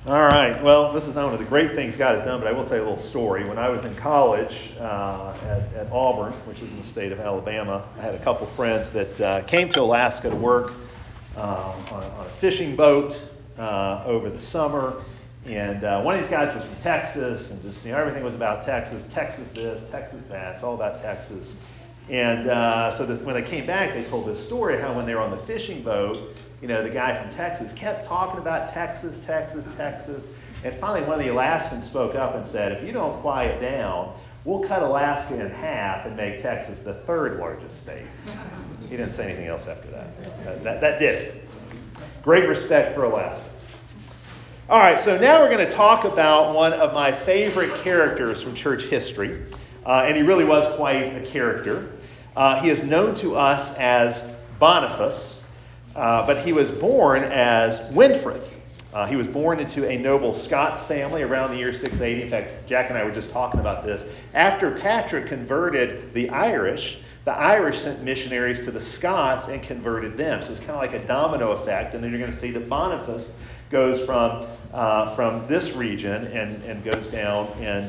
All right. Well, this is not one of the great things God has done, but I will tell you a little story. When I was in college at Auburn, which is in the state of Alabama, I had a couple friends that came to Alaska to work on a fishing boat over the summer. And one of these guys was from Texas, and just everything was about Texas. Texas this, Texas that. It's all about Texas. And when they came back, they told this story how when they were on the fishing boat, the guy from Texas kept talking about Texas, Texas, Texas. And finally, one of the Alaskans spoke up and said, if you don't quiet down, we'll cut Alaska in half and make Texas the third largest state. He didn't say anything else after that. That did it. So, great respect for Alaska. All right, so now we're going to talk about one of my favorite characters from church history. And he really was quite a character. He is known to us as Boniface. But he was born as Winfrith. He was born into a noble Scots family around the year 680. In fact, Jack and I were just talking about this. After Patrick converted the Irish sent missionaries to the Scots and converted them. So it's kind of like a domino effect. And then you're going to see that Boniface goes from this region and goes down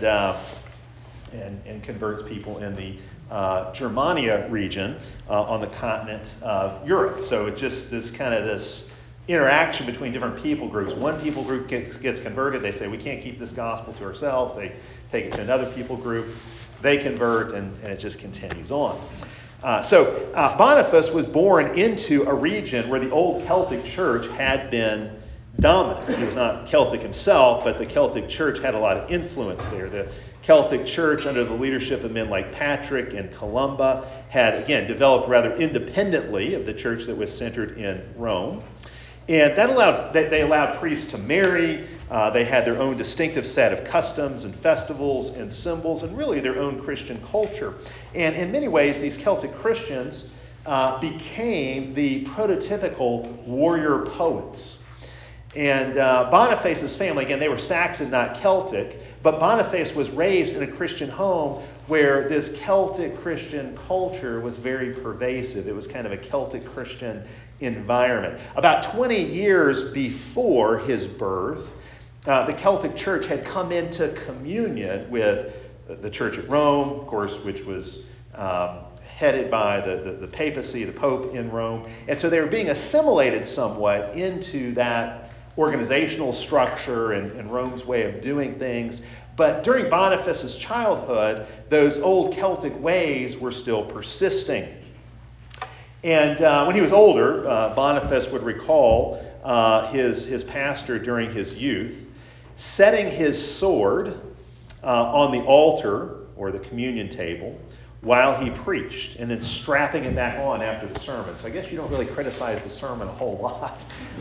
and converts people in the Germania region on the continent of Europe. So it's just this interaction between different people groups. One people group gets converted. They say, we can't keep this gospel to ourselves. They take it to another people group. They convert, and it just continues on. So Boniface was born into a region where the old Celtic church had been dominant. He was not Celtic himself, but the Celtic church had a lot of influence there. The Celtic church, under the leadership of men like Patrick and Columba, had, again, developed rather independently of the church that was centered in Rome. And that they allowed priests to marry. They had their own distinctive set of customs and festivals and symbols, and really their own Christian culture. And in many ways, these Celtic Christians became the prototypical warrior poets. And Boniface's family, again, they were Saxon, not Celtic, but Boniface was raised in a Christian home where this Celtic Christian culture was very pervasive. It was kind of a Celtic Christian environment. About 20 years before his birth, the Celtic church had come into communion with the church at Rome, of course, which was headed by the papacy, the Pope in Rome. And so they were being assimilated somewhat into that organizational structure and Rome's way of doing things. But during Boniface's childhood, those old Celtic ways were still persisting. And when he was older, Boniface would recall his pastor during his youth setting his sword on the altar or the communion table while he preached, and then strapping it back on after the sermon. So I guess you don't really criticize the sermon a whole lot.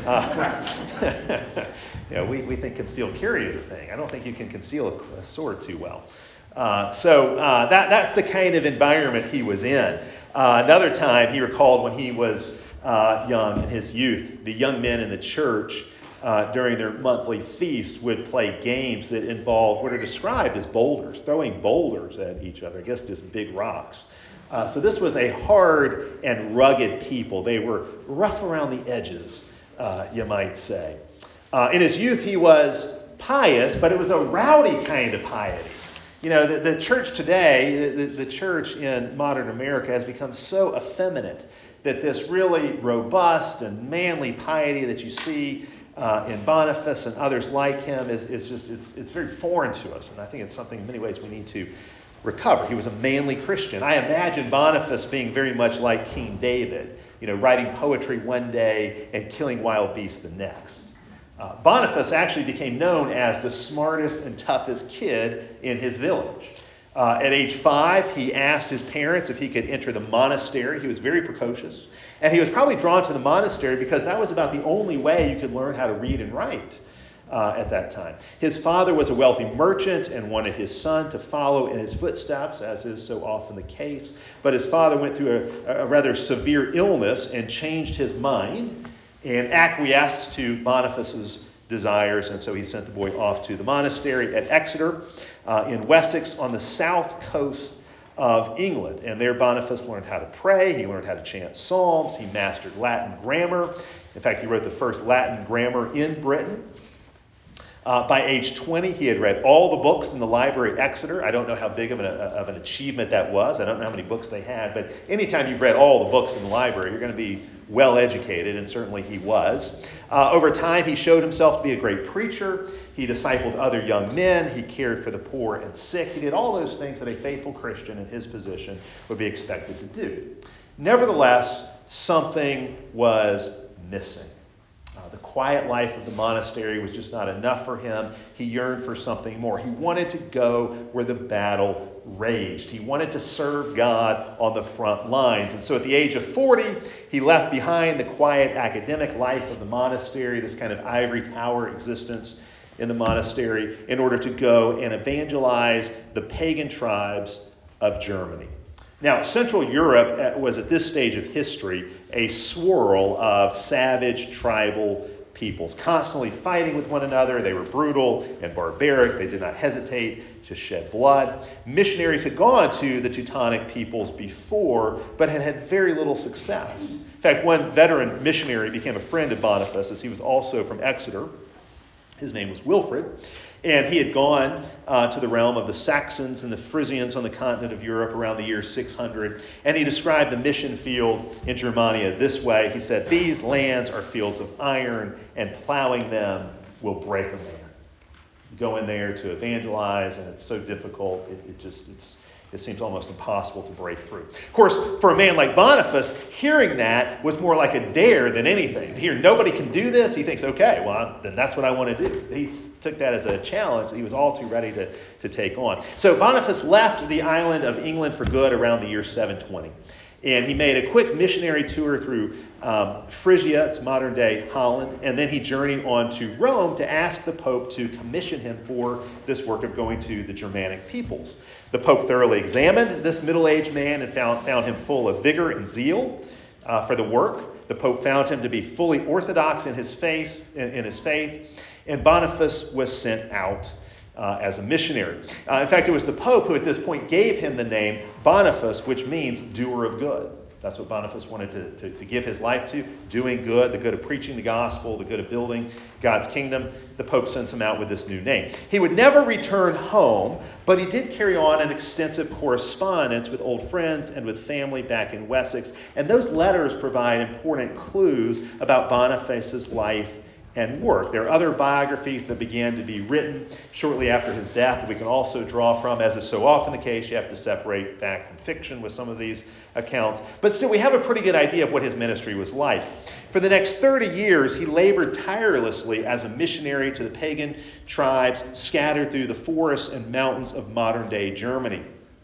We think concealed carry is a thing. I don't think you can conceal a sword too well. So that's the kind of environment he was in. Another time he recalled when he was young, in his youth, the young men in the church during their monthly feast would play games that involved what are described as boulders, throwing boulders at each other, I guess just big rocks. So this was a hard and rugged people. They were rough around the edges, you might say. In his youth, he was pious, but it was a rowdy kind of piety. The church today, the church in modern America has become so effeminate that this really robust and manly piety that you see in Boniface and others like him is just, it's very foreign to us. And I think it's something in many ways we need to recover. He was a manly Christian. I imagine Boniface being very much like King David, writing poetry one day and killing wild beasts the next. Boniface actually became known as the smartest and toughest kid in his village. At age 5, he asked his parents if he could enter the monastery. He was very precocious. And he was probably drawn to the monastery because that was about the only way you could learn how to read and write at that time. His father was a wealthy merchant and wanted his son to follow in his footsteps, as is so often the case. But his father went through a rather severe illness and changed his mind and acquiesced to Boniface's desires. And so he sent the boy off to the monastery at Exeter in Wessex on the south coast of England. And there Boniface learned how to pray. He learned how to chant psalms. He mastered Latin grammar. In fact, he wrote the first Latin grammar in Britain. By age 20, he had read all the books in the library at Exeter. I don't know how big of an achievement that was. I don't know how many books they had. But anytime you've read all the books in the library, you're going to be well educated, and certainly he was. Over time, he showed himself to be a great preacher. He discipled other young men. He cared for the poor and sick. He did all those things that a faithful Christian in his position would be expected to do. Nevertheless, something was missing. The quiet life of the monastery was just not enough for him. He yearned for something more. He wanted to go where the battle raged. He wanted to serve God on the front lines. And so at the age of 40, he left behind the quiet academic life of the monastery, this kind of ivory tower existence in the monastery, in order to go and evangelize the pagan tribes of Germany. Now, Central Europe was at this stage of history a swirl of savage tribal peoples, constantly fighting with one another. They were brutal and barbaric. They did not hesitate to shed blood. Missionaries had gone to the Teutonic peoples before, but had had very little success. In fact, one veteran missionary became a friend of Boniface, as he was also from Exeter. His name was Wilfrid. And he had gone to the realm of the Saxons and the Frisians on the continent of Europe around the year 600. And he described the mission field in Germania this way. He said, "These lands are fields of iron, and plowing them will break a man." You go in there to evangelize, and it's so difficult. It seems almost impossible to break through. Of course, for a man like Boniface, hearing that was more like a dare than anything. To hear nobody can do this, he thinks, okay, well, then that's what I want to do. He took that as a challenge that he was all too ready to take on. So Boniface left the island of England for good around the year 720. And he made a quick missionary tour through Frisia, it's modern-day Holland, and then he journeyed on to Rome to ask the Pope to commission him for this work of going to the Germanic peoples. The Pope thoroughly examined this middle-aged man and found him full of vigor and zeal for the work. The Pope found him to be fully orthodox in his faith, and Boniface was sent out as a missionary. In fact, it was the Pope who at this point gave him the name Boniface, which means doer of good. That's what Boniface wanted to give his life to, doing good, the good of preaching the gospel, the good of building God's kingdom. The Pope sends him out with this new name. He would never return home, but he did carry on an extensive correspondence with old friends and with family back in Wessex. And those letters provide important clues about Boniface's life and work. There are other biographies that began to be written shortly after his death that we can also draw from. As is so often the case, you have to separate fact from fiction with some of these accounts. But still, we have a pretty good idea of what his ministry was like. For the next 30 years, he labored tirelessly as a missionary to the pagan tribes scattered through the forests and mountains of modern-day Germany.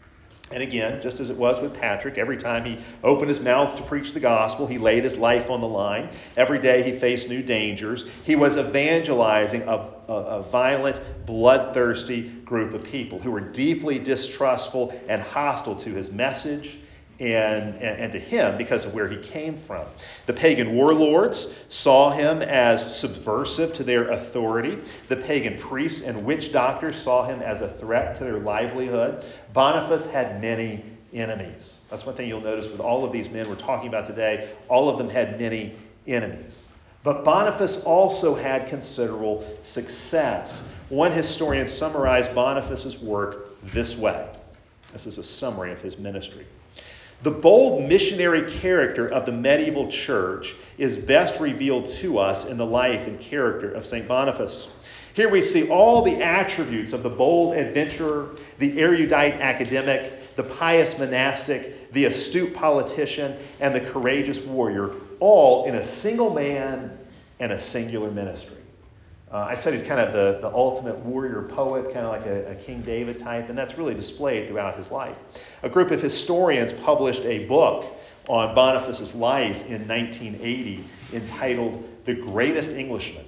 And again, just as it was with Patrick, every time he opened his mouth to preach the gospel, he laid his life on the line. Every day he faced new dangers. He was evangelizing a violent, bloodthirsty group of people who were deeply distrustful and hostile to his message and to him because of where he came from. The pagan warlords saw him as subversive to their authority. The pagan priests and witch doctors saw him as a threat to their livelihood. Boniface had many enemies. That's one thing you'll notice with all of these men we're talking about today. All of them had many enemies. But Boniface also had considerable success. One historian summarized Boniface's work this way. This is a summary of his ministry. The bold missionary character of the medieval church is best revealed to us in the life and character of St. Boniface. Here we see all the attributes of the bold adventurer, the erudite academic, the pious monastic, the astute politician, and the courageous warrior, all in a single man and a singular ministry. I said he's kind of the ultimate warrior poet, kind of like a King David type, and that's really displayed throughout his life. A group of historians published a book on Boniface's life in 1980 entitled The Greatest Englishman.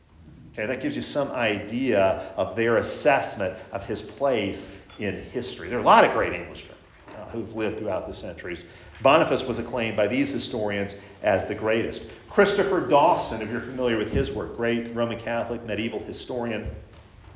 Okay, that gives you some idea of their assessment of his place in history. There are a lot of great Englishmen who've lived throughout the centuries. Boniface was acclaimed by these historians as the greatest. Christopher Dawson, if you're familiar with his work, great Roman Catholic medieval historian,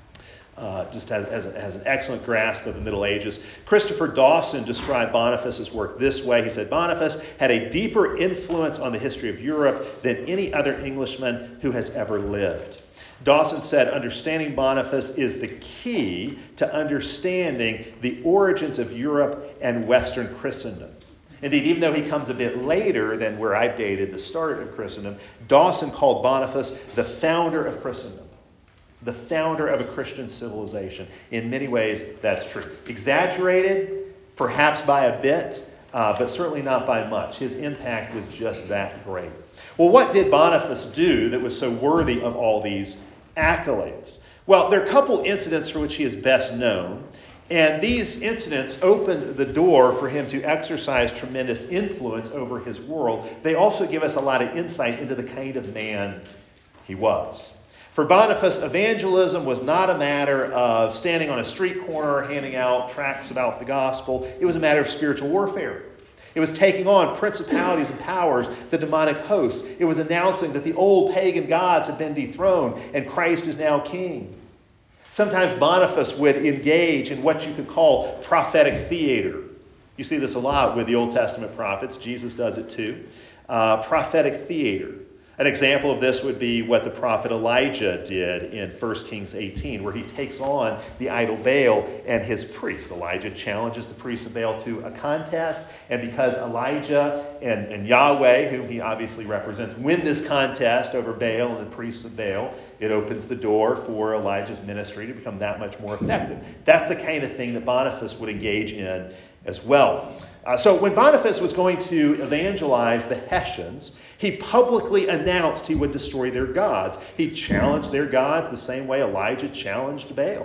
just has an excellent grasp of the Middle Ages. Christopher Dawson described Boniface's work this way. He said, Boniface had a deeper influence on the history of Europe than any other Englishman who has ever lived. Dawson said, understanding Boniface is the key to understanding the origins of Europe and Western Christendom. Indeed, even though he comes a bit later than where I've dated the start of Christendom, Dawson called Boniface the founder of Christendom, the founder of a Christian civilization. In many ways, that's true. Exaggerated, perhaps by a bit, but certainly not by much. His impact was just that great. Well, what did Boniface do that was so worthy of all these accolades? Well, there are a couple incidents for which he is best known. And these incidents opened the door for him to exercise tremendous influence over his world. They also give us a lot of insight into the kind of man he was. For Boniface, evangelism was not a matter of standing on a street corner handing out tracts about the gospel. It was a matter of spiritual warfare. It was taking on principalities and powers, the demonic hosts. It was announcing that the old pagan gods had been dethroned and Christ is now king. Sometimes Boniface would engage in what you could call prophetic theater. You see this a lot with the Old Testament prophets. Jesus does it too. Prophetic theater. An example of this would be what the prophet Elijah did in 1 Kings 18, where he takes on the idol Baal and his priests. Elijah challenges the priests of Baal to a contest, and because Elijah and Yahweh, whom he obviously represents, win this contest over Baal and the priests of Baal, it opens the door for Elijah's ministry to become that much more effective. That's the kind of thing that Boniface would engage in as well. So when Boniface was going to evangelize the Hessians, he publicly announced he would destroy their gods. He challenged their gods the same way Elijah challenged Baal.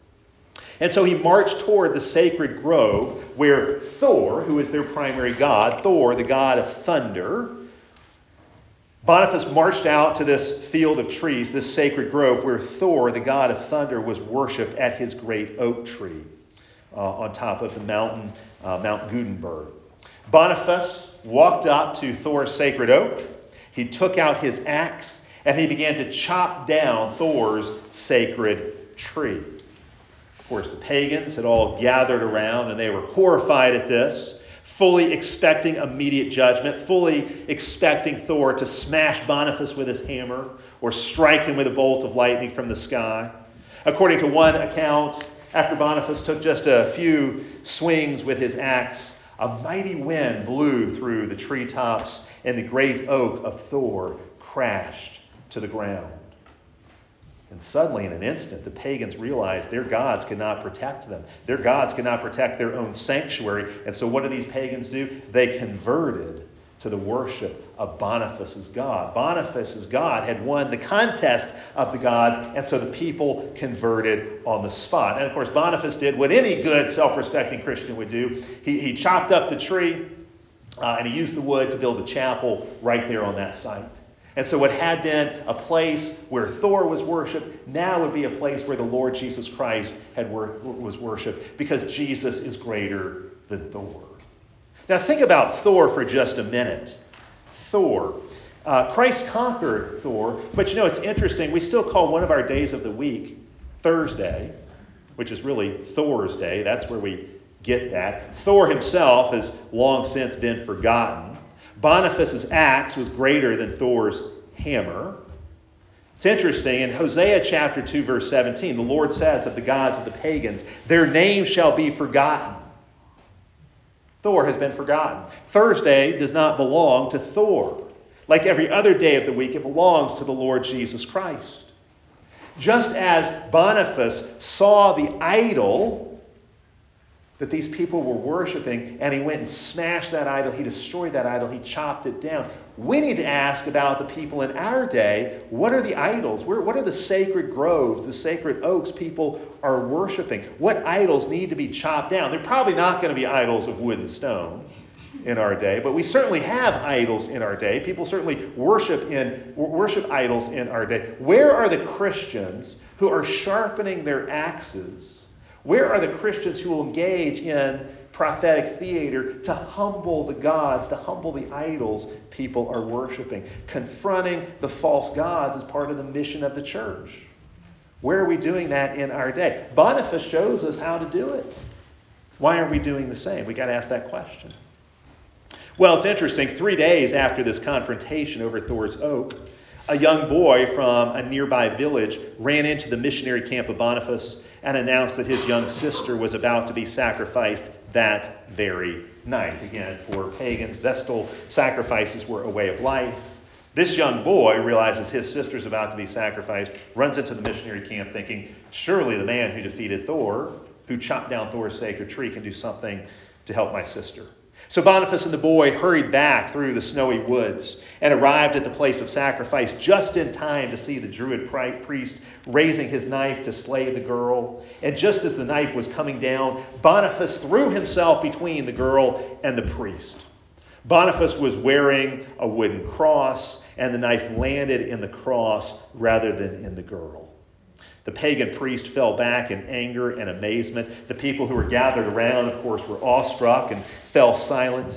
And so he marched toward the sacred grove where Thor, who is their primary god, Thor, the god of thunder, Boniface marched out to this field of trees, this sacred grove where Thor, the god of thunder, was worshipped at his great oak tree on top of the mountain, Mount Gutenberg. Boniface walked up to Thor's sacred oak. He took out his axe and he began to chop down Thor's sacred tree. Of course, the pagans had all gathered around and they were horrified at this, fully expecting immediate judgment, fully expecting Thor to smash Boniface with his hammer or strike him with a bolt of lightning from the sky. According to one account, after Boniface took just a few swings with his axe, a mighty wind blew through the treetops and the great oak of Thor crashed to the ground. And suddenly, in an instant, the pagans realized their gods could not protect them. Their gods could not protect their own sanctuary. And so what do these pagans do? They converted to the worship of Boniface's God. Boniface's God had won the contest of the gods, and so the people converted on the spot. And of course, Boniface did what any good, self-respecting Christian would do. He chopped up the tree, and he used the wood to build a chapel right there on that site. And so what had been a place where Thor was worshipped now would be a place where the Lord Jesus Christ was worshipped, because Jesus is greater than Thor. Now think about Thor for just a minute. Thor. Christ conquered Thor, but it's interesting. We still call one of our days of the week Thursday, which is really Thor's day. That's where we get that. Thor himself has long since been forgotten. Boniface's axe was greater than Thor's hammer. It's interesting. In Hosea chapter 2, verse 17, the Lord says of the gods of the pagans, their name shall be forgotten. Thor has been forgotten. Thursday does not belong to Thor. Like every other day of the week, it belongs to the Lord Jesus Christ. Just as Boniface saw the idol that these people were worshiping, and he went and smashed that idol, he destroyed that idol, he chopped it down. We need to ask about the people in our day. What are the idols? What are the sacred groves, the sacred oaks people are worshiping? What idols need to be chopped down? They're probably not going to be idols of wood and stone in our day, but we certainly have idols in our day. People certainly worship idols in our day. Where are the Christians who are sharpening their axes? Where are the Christians who will engage in prophetic theater to humble the gods, to humble the idols people are worshiping? Confronting the false gods is part of the mission of the church. Where are we doing that in our day? Boniface shows us how to do it. Why aren't we doing the same? We got to ask that question. Well, it's interesting. 3 days after this confrontation over Thor's Oak, a young boy from a nearby village ran into the missionary camp of Boniface and announced that his young sister was about to be sacrificed that very night. Again, for pagans, vestal sacrifices were a way of life. This young boy realizes his sister's about to be sacrificed, runs into the missionary camp thinking, surely the man who defeated Thor, who chopped down Thor's sacred tree, can do something to help my sister. So Boniface and the boy hurried back through the snowy woods and arrived at the place of sacrifice just in time to see the Druid priest raising his knife to slay the girl. And just as the knife was coming down, Boniface threw himself between the girl and the priest. Boniface was wearing a wooden cross, and the knife landed in the cross rather than in the girl. The pagan priest fell back in anger and amazement. The people who were gathered around, of course, were awestruck and fell silent.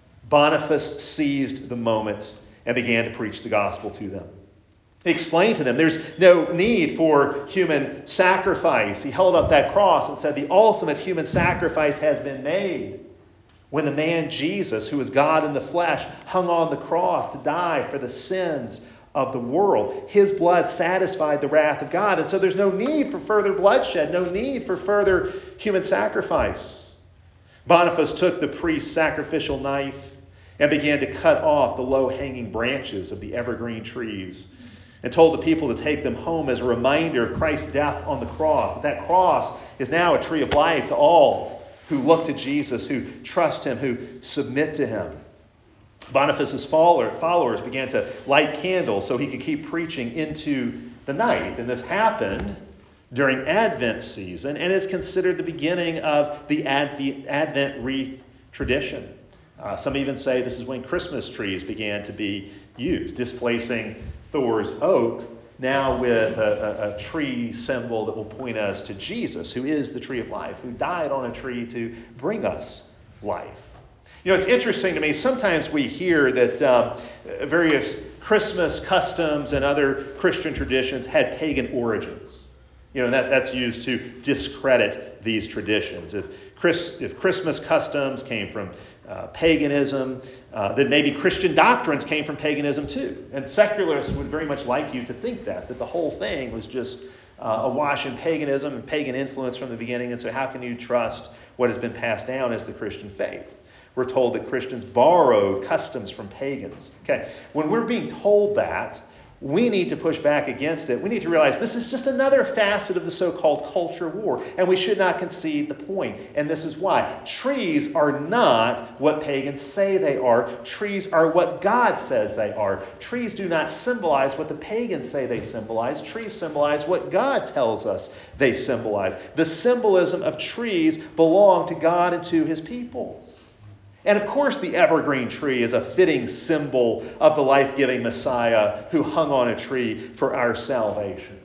Boniface seized the moment and began to preach the gospel to them. He explained to them there's no need for human sacrifice. He held up that cross and said the ultimate human sacrifice has been made when the man Jesus, who is God in the flesh, hung on the cross to die for the sins of the world. His blood satisfied the wrath of God. And so there's no need for further bloodshed, no need for further human sacrifice. Boniface took the priest's sacrificial knife and began to cut off the low-hanging branches of the evergreen trees and told the people to take them home as a reminder of Christ's death on the cross. That cross is now a tree of life to all who look to Jesus, who trust him, who submit to him. Boniface's followers began to light candles so he could keep preaching into the night. And this happened during Advent season and is considered the beginning of the Advent wreath tradition. Some even say this is when Christmas trees began to be used, displacing Thor's oak, now with a tree symbol that will point us to Jesus, who is the tree of life, who died on a tree to bring us life. You know, it's interesting to me, sometimes we hear that various Christmas customs and other Christian traditions had pagan origins. You know, that's used to discredit these traditions. If Christmas customs came from paganism, then maybe Christian doctrines came from paganism too. And secularists would very much like you to think that the whole thing was just awash in paganism and pagan influence from the beginning. And so how can you trust what has been passed down as the Christian faith? We're told that Christians borrowed customs from pagans. Okay, when we're being told that, we need to push back against it. We need to realize this is just another facet of the so-called culture war, and we should not concede the point. And this is why. Trees are not what pagans say they are. Trees are what God says they are. Trees do not symbolize what the pagans say they symbolize. Trees symbolize what God tells us they symbolize. The symbolism of trees belong to God and to his people. And of course, the evergreen tree is a fitting symbol of the life-giving Messiah who hung on a tree for our salvation.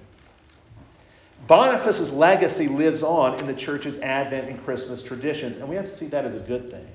Boniface's legacy lives on in the church's Advent and Christmas traditions, and we have to see that as a good thing.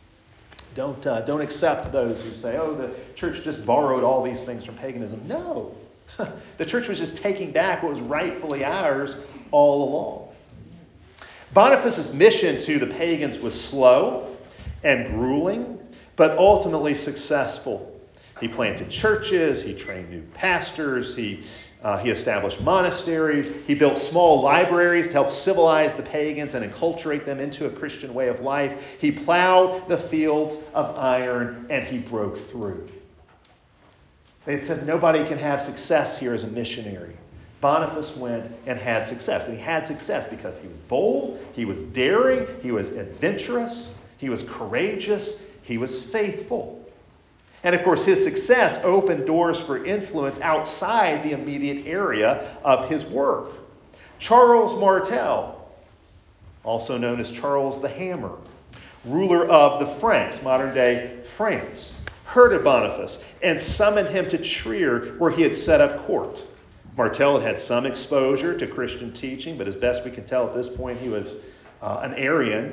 Don't accept those who say, oh, the church just borrowed all these things from paganism. No. The church was just taking back what was rightfully ours all along. Boniface's mission to the pagans was slow and grueling, but ultimately successful. He planted churches, he trained new pastors, he established monasteries, he built small libraries to help civilize the pagans and enculturate them into a Christian way of life. He plowed the fields of iron and he broke through. They had said nobody can have success here as a missionary. Boniface went and had success. And he had success because he was bold, he was daring, he was adventurous, he was courageous, he was faithful. And of course, his success opened doors for influence outside the immediate area of his work. Charles Martel, also known as Charles the Hammer, ruler of the Franks, modern-day France, heard of Boniface and summoned him to Trier, where he had set up court. Martel had some exposure to Christian teaching, but as best we can tell at this point, he was an Arian.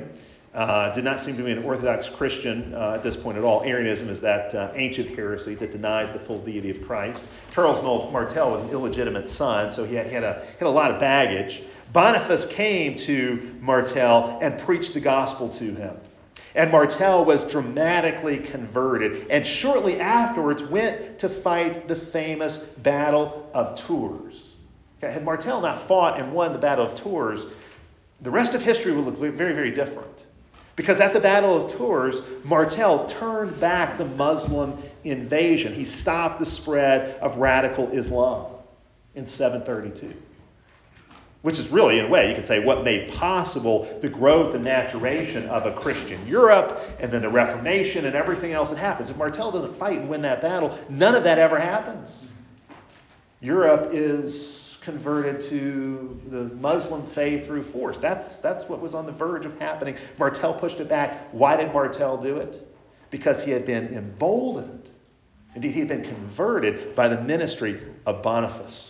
Did not seem to be an Orthodox Christian at this point at all. Arianism is that ancient heresy that denies the full deity of Christ. Charles Martel was an illegitimate son, so he had a lot of baggage. Boniface came to Martel and preached the gospel to him. And Martel was dramatically converted, and shortly afterwards went to fight the famous Battle of Tours. Okay, had Martel not fought and won the Battle of Tours, the rest of history would look very, very different. Because at the Battle of Tours, Martel turned back the Muslim invasion. He stopped the spread of radical Islam in 732. Which is really, in a way, you could say, what made possible the growth and maturation of a Christian Europe, and then the Reformation and everything else that happens. If Martel doesn't fight and win that battle, none of that ever happens. Europe is converted to the Muslim faith through force. That's what was on the verge of happening. Martel pushed it back. Why did Martel do it? Because he had been emboldened. Indeed, he had been converted by the ministry of Boniface.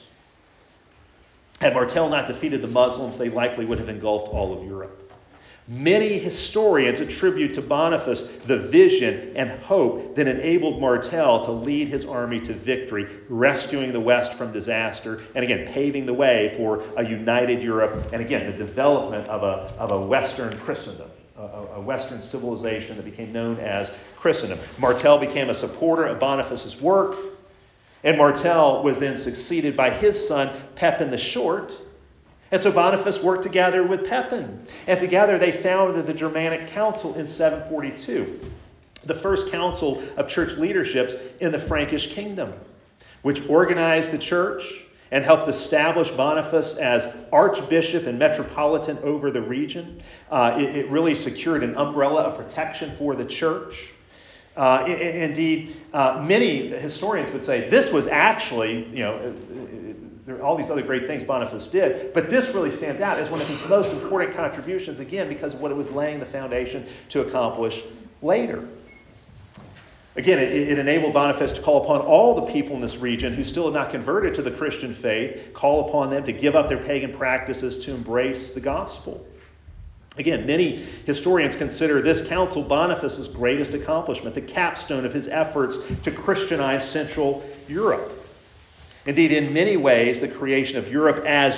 Had Martel not defeated the Muslims, they likely would have engulfed all of Europe. Many historians attribute to Boniface the vision and hope that enabled Martel to lead his army to victory, rescuing the West from disaster, and again, paving the way for a united Europe, and again, the development of a Western Christendom, a Western civilization that became known as Christendom. Martel became a supporter of Boniface's work, and Martel was then succeeded by his son, Pepin the Short. And so Boniface worked together with Pepin. And together they founded the Germanic Council in 742, the first council of church leaderships in the Frankish kingdom, which organized the church and helped establish Boniface as archbishop and metropolitan over the region. It really secured an umbrella of protection for the church. Indeed, many historians would say this was actually, there are all these other great things Boniface did, but this really stands out as one of his most important contributions, again, because of what it was laying the foundation to accomplish later. Again, it enabled Boniface to call upon all the people in this region who still had not converted to the Christian faith, call upon them to give up their pagan practices to embrace the gospel. Again, many historians consider this council Boniface's greatest accomplishment, the capstone of his efforts to Christianize Central Europe. Indeed, in many ways, the creation of Europe as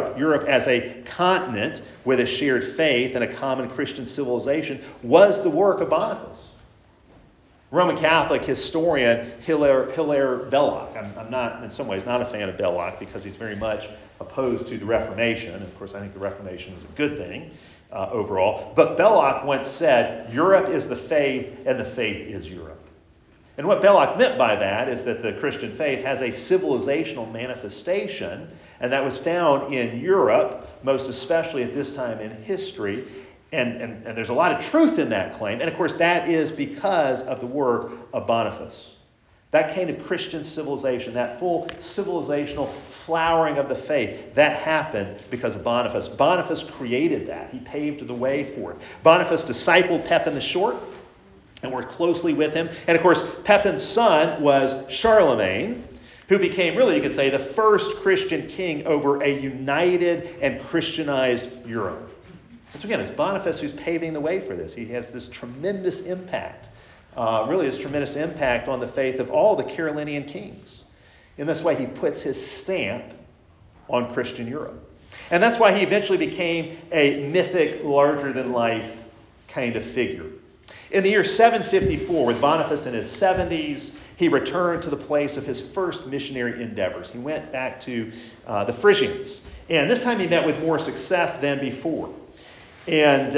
a continent with a shared faith and a common Christian civilization, was the work of Boniface. Roman Catholic historian Hilaire Belloc. I'm not, in some ways, not a fan of Belloc because he's very much opposed to the Reformation. And of course, I think the Reformation was a good thing overall. But Belloc once said, Europe is the faith and the faith is Europe. And what Belloc meant by that is that the Christian faith has a civilizational manifestation, and that was found in Europe, most especially at this time in history. And there's a lot of truth in that claim. And of course, that is because of the work of Boniface. That kind of Christian civilization, that full civilizational flowering of the faith, that happened because of Boniface. Boniface created that. He paved the way for it. Boniface discipled Pepin the Short and worked closely with him. And of course, Pepin's son was Charlemagne, who became, really, you could say, the first Christian king over a united and Christianized Europe. And so again, it's Boniface who's paving the way for this. He has this tremendous impact, on the faith of all the Carolinian kings. In this way, he puts his stamp on Christian Europe. And that's why he eventually became a mythic, larger-than-life kind of figure. In the year 754, with Boniface in his 70s, he returned to the place of his first missionary endeavors. He went back to the Frisians. And this time he met with more success than before. And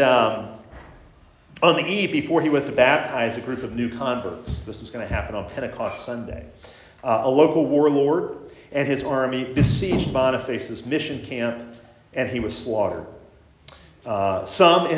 on the eve before he was to baptize a group of new converts, this was going to happen on Pentecost Sunday, a local warlord and his army besieged Boniface's mission camp, and he was slaughtered. Some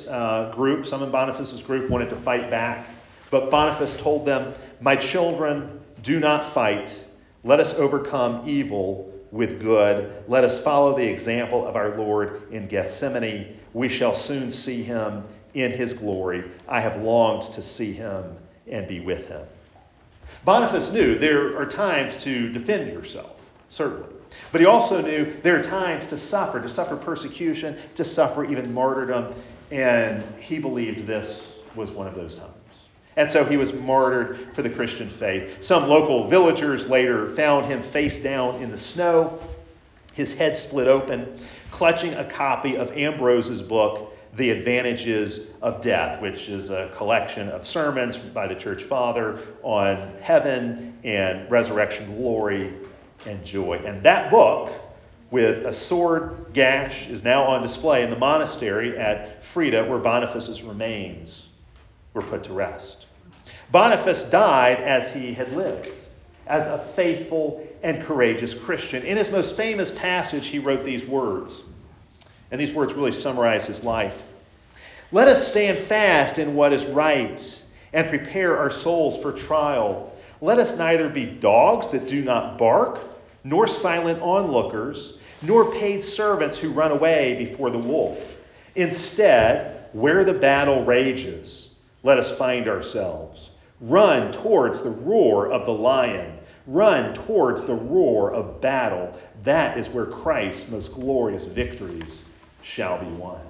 in Boniface's group wanted to fight back, but Boniface told them, "My children, do not fight. Let us overcome evil with good. Let us follow the example of our Lord in Gethsemane. We shall soon see him in his glory. I have longed to see him and be with him." Boniface knew there are times to defend yourself, certainly. But he also knew there are times to suffer persecution, to suffer even martyrdom. And he believed this was one of those times. And so he was martyred for the Christian faith. Some local villagers later found him face down in the snow, his head split open, clutching a copy of Ambrose's book, The Advantages of Death, which is a collection of sermons by the church father on heaven and resurrection glory and joy. And that book, with a sword gash, is now on display in the monastery at Frida, where Boniface's remains were put to rest. Boniface died as he had lived, as a faithful and courageous Christian. In his most famous passage, he wrote these words, and these words really summarize his life. Let us stand fast in what is right and prepare our souls for trial. Let us neither be dogs that do not bark, nor silent onlookers, nor paid servants who run away before the wolf. Instead, where the battle rages, let us find ourselves. Run towards the roar of the lion. Run towards the roar of battle. That is where Christ's most glorious victories shall be won.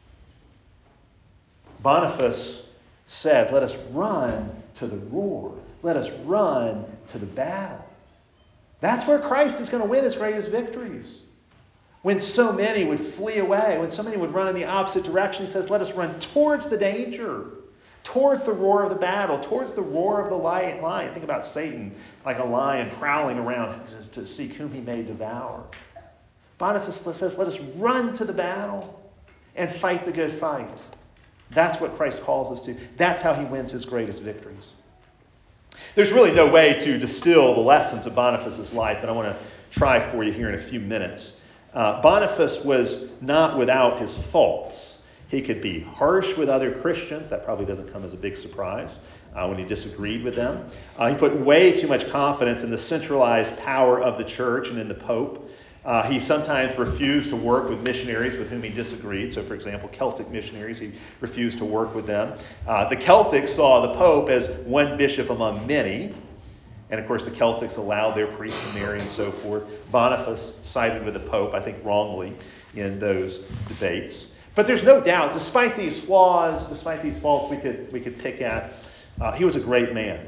Boniface said, let us run to the roar. Let us run to the battle. That's where Christ is going to win his greatest victories. When so many would flee away, when so many would run in the opposite direction, he says, let us run towards the danger, towards the roar of the battle, towards the roar of the lion. Think about Satan like a lion prowling around to seek whom he may devour. Boniface says, let us run to the battle and fight the good fight. That's what Christ calls us to. That's how he wins his greatest victories. There's really no way to distill the lessons of Boniface's life, but I want to try for you here in a few minutes. Boniface was not without his faults. He could be harsh with other Christians. That probably doesn't come as a big surprise when he disagreed with them. He put way too much confidence in the centralized power of the church and in the Pope. He sometimes refused to work with missionaries with whom he disagreed. So, for example, Celtic missionaries, he refused to work with them. The Celtics saw the Pope as one bishop among many. And, of course, the Celtics allowed their priests to marry and so forth. Boniface sided with the Pope, I think wrongly, in those debates. But there's no doubt, despite these flaws, despite these faults we could pick at, he was a great man.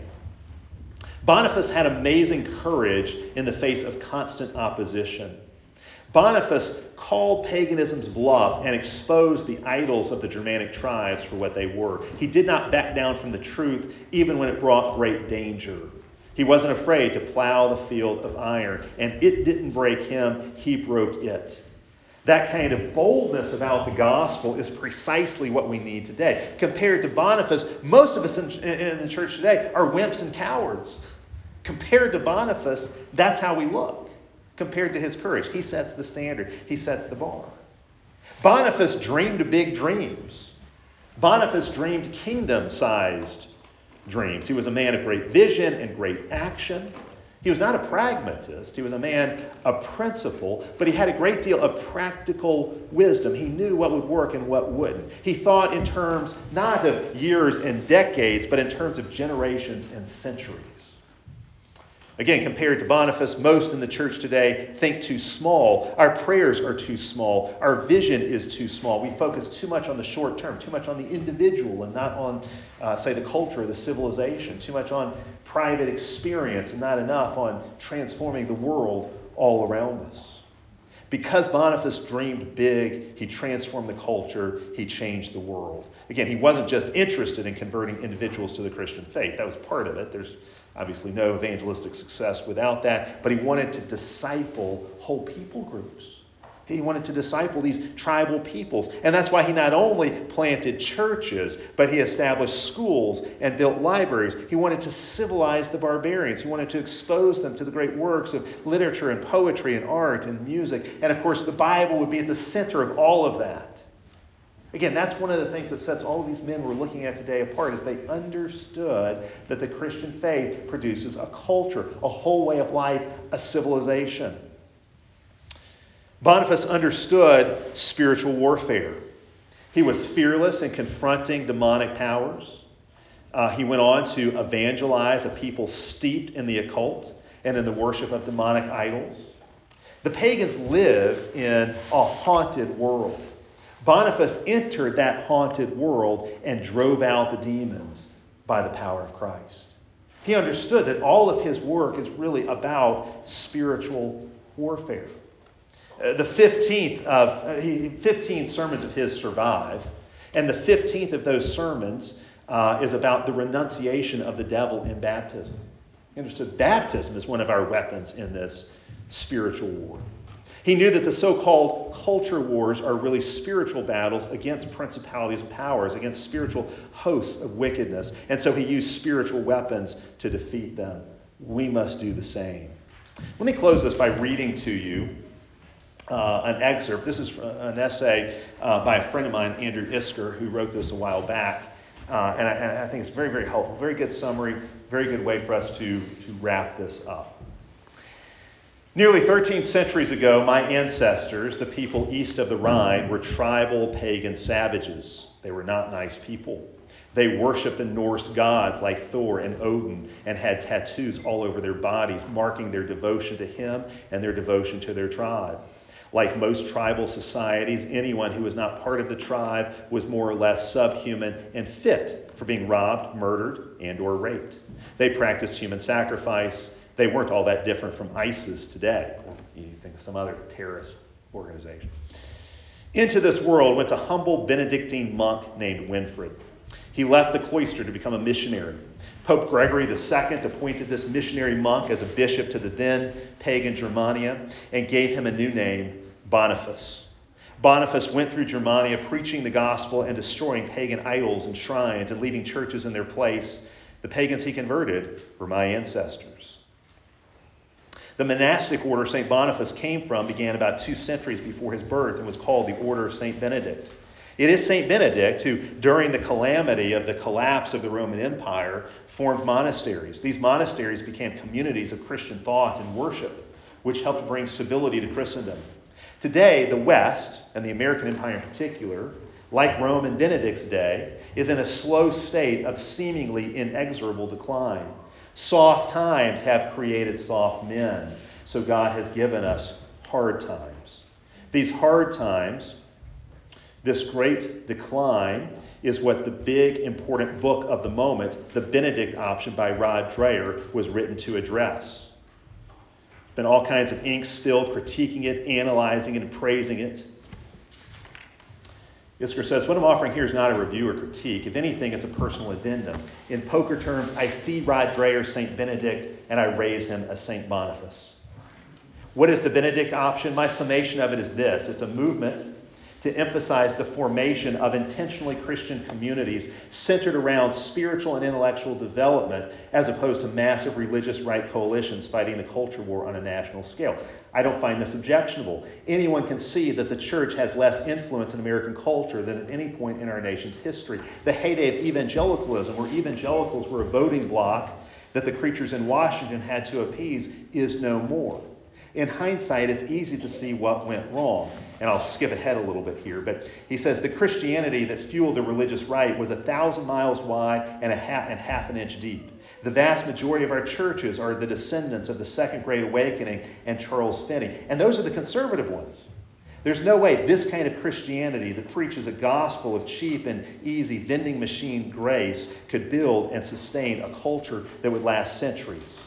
Boniface had amazing courage in the face of constant opposition. Boniface called paganism's bluff and exposed the idols of the Germanic tribes for what they were. He did not back down from the truth, even when it brought great danger. He wasn't afraid to plow the field of iron, and it didn't break him, he broke it. That kind of boldness about the gospel is precisely what we need today. Compared to Boniface, most of us in the church today are wimps and cowards. Compared to Boniface, that's how we look. Compared to his courage, he sets the standard. He sets the bar. Boniface dreamed big dreams. Boniface dreamed kingdom-sized dreams. He was a man of great vision and great action. He was not a pragmatist. He was a man of principle, but he had a great deal of practical wisdom. He knew what would work and what wouldn't. He thought in terms not of years and decades, but in terms of generations and centuries. Again, compared to Boniface, most in the church today think too small. Our prayers are too small. Our vision is too small. We focus too much on the short term, too much on the individual and not on, say, the culture or the civilization, too much on private experience and not enough on transforming the world all around us. Because Boniface dreamed big, he transformed the culture, he changed the world. Again, he wasn't just interested in converting individuals to the Christian faith. That was part of it. There's obviously no evangelistic success without that. But he wanted to disciple whole people groups. He wanted to disciple these tribal peoples. And that's why he not only planted churches, but he established schools and built libraries. He wanted to civilize the barbarians. He wanted to expose them to the great works of literature and poetry and art and music. And of course, the Bible would be at the center of all of that. Again, that's one of the things that sets all of these men we're looking at today apart, is they understood that the Christian faith produces a culture, a whole way of life, a civilization. Boniface understood spiritual warfare. He was fearless in confronting demonic powers. He went on to evangelize a people steeped in the occult and in the worship of demonic idols. The pagans lived in a haunted world. Boniface entered that haunted world and drove out the demons by the power of Christ. He understood that all of his work is really about spiritual warfare. The 15 sermons of his survive, and the 15th of those sermons is about the renunciation of the devil in baptism. He understood baptism is one of our weapons in this spiritual war. He knew that the so-called culture wars are really spiritual battles against principalities and powers, against spiritual hosts of wickedness. And so he used spiritual weapons to defeat them. We must do the same. Let me close this by reading to you an excerpt. This is an essay by a friend of mine, Andrew Isker, who wrote this a while back. And I think it's very, very helpful. Very good summary, very good way for us to wrap this up. Nearly 13 centuries ago, my ancestors, the people east of the Rhine, were tribal pagan savages. They were not nice people. They worshipped the Norse gods like Thor and Odin and had tattoos all over their bodies, marking their devotion to him and their devotion to their tribe. Like most tribal societies, anyone who was not part of the tribe was more or less subhuman and fit for being robbed, murdered, and or raped. They practiced human sacrifice. They weren't all that different from ISIS today. You think of some other terrorist organization. Into this world went a humble Benedictine monk named Winfrid. He left the cloister to become a missionary. Pope Gregory II appointed this missionary monk as a bishop to the then pagan Germania and gave him a new name, Boniface. Boniface went through Germania preaching the gospel and destroying pagan idols and shrines and leaving churches in their place. The pagans he converted were my ancestors. The monastic order St. Boniface came from began about 2 centuries before his birth and was called the Order of St. Benedict. It is St. Benedict who, during the calamity of the collapse of the Roman Empire, formed monasteries. These monasteries became communities of Christian thought and worship, which helped bring stability to Christendom. Today, the West, and the American Empire in particular, like Rome in Benedict's day, is in a slow state of seemingly inexorable decline. Soft times have created soft men, so God has given us hard times. These hard times, this great decline, is what the big, important book of the moment, The Benedict Option by Rod Dreher, was written to address. Been all kinds of ink spilled, critiquing it, analyzing it, and praising it. Isker says, what I'm offering here is not a review or critique. If anything, it's a personal addendum. In poker terms, I see Rod Dreher's St. Benedict, and I raise him as St. Boniface. What is the Benedict option? My summation of it is this. It's a movement to emphasize the formation of intentionally Christian communities centered around spiritual and intellectual development as opposed to massive religious right coalitions fighting the culture war on a national scale. I don't find this objectionable. Anyone can see that the church has less influence in American culture than at any point in our nation's history. The heyday of evangelicalism, where evangelicals were a voting bloc that the creatures in Washington had to appease, is no more. In hindsight, it's easy to see what went wrong. And I'll skip ahead a little bit here, but he says the Christianity that fueled the religious right was 1,000 miles wide and half an inch deep. The vast majority of our churches are the descendants of the Second Great Awakening and Charles Finney. And those are the conservative ones. There's no way this kind of Christianity that preaches a gospel of cheap and easy vending machine grace could build and sustain a culture that would last centuries.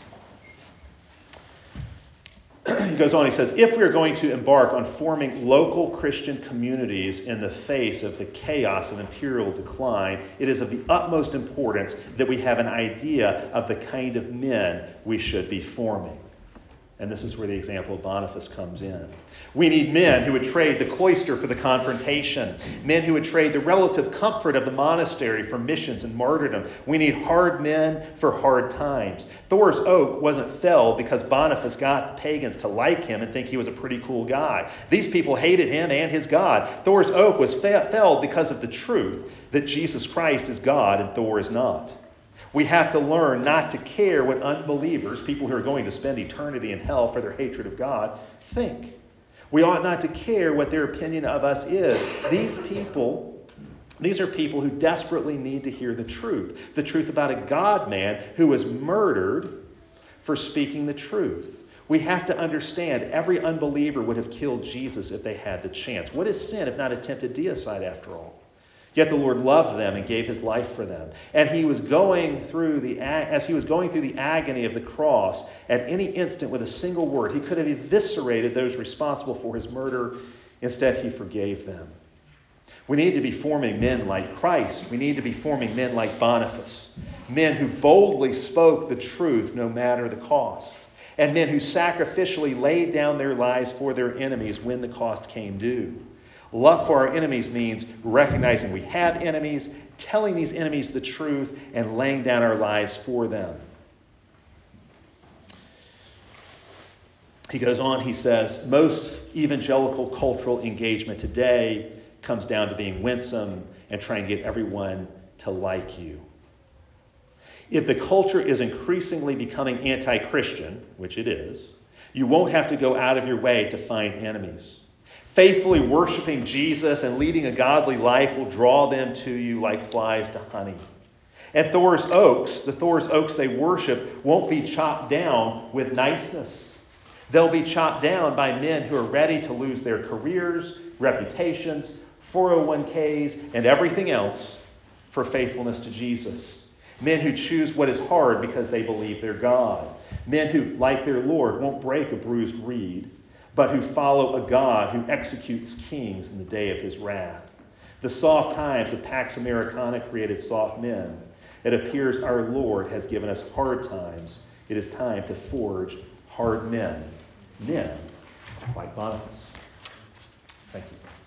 He goes on, he says, if we are going to embark on forming local Christian communities in the face of the chaos of imperial decline, it is of the utmost importance that we have an idea of the kind of men we should be forming. And this is where the example of Boniface comes in. We need men who would trade the cloister for the confrontation, men who would trade the relative comfort of the monastery for missions and martyrdom. We need hard men for hard times. Thor's oak wasn't felled because Boniface got the pagans to like him and think he was a pretty cool guy. These people hated him and his God. Thor's oak was felled because of the truth that Jesus Christ is God and Thor is not. We have to learn not to care what unbelievers, people who are going to spend eternity in hell for their hatred of God, think. We ought not to care what their opinion of us is. These are people who desperately need to hear the truth about a God-man who was murdered for speaking the truth. We have to understand every unbeliever would have killed Jesus if they had the chance. What is sin if not attempted deicide after all? Yet the Lord loved them and gave his life for them. And he was going through as he was going through the agony of the cross, at any instant with a single word, he could have eviscerated those responsible for his murder. Instead, he forgave them. We need to be forming men like Christ. We need to be forming men like Boniface. Men who boldly spoke the truth no matter the cost. And men who sacrificially laid down their lives for their enemies when the cost came due. Love for our enemies means recognizing we have enemies, telling these enemies the truth, and laying down our lives for them. He goes on, he says, most evangelical cultural engagement today comes down to being winsome and trying to get everyone to like you. If the culture is increasingly becoming anti-Christian, which it is, you won't have to go out of your way to find enemies. Faithfully worshiping Jesus and leading a godly life will draw them to you like flies to honey. And Thor's oaks they worship won't be chopped down with niceness. They'll be chopped down by men who are ready to lose their careers, reputations, 401ks, and everything else for faithfulness to Jesus. Men who choose what is hard because they believe their God. Men who, like their Lord, won't break a bruised reed, but who follow a God who executes kings in the day of his wrath. The soft times of Pax Americana created soft men. It appears our Lord has given us hard times. It is time to forge hard men. Men like Boniface. Thank you.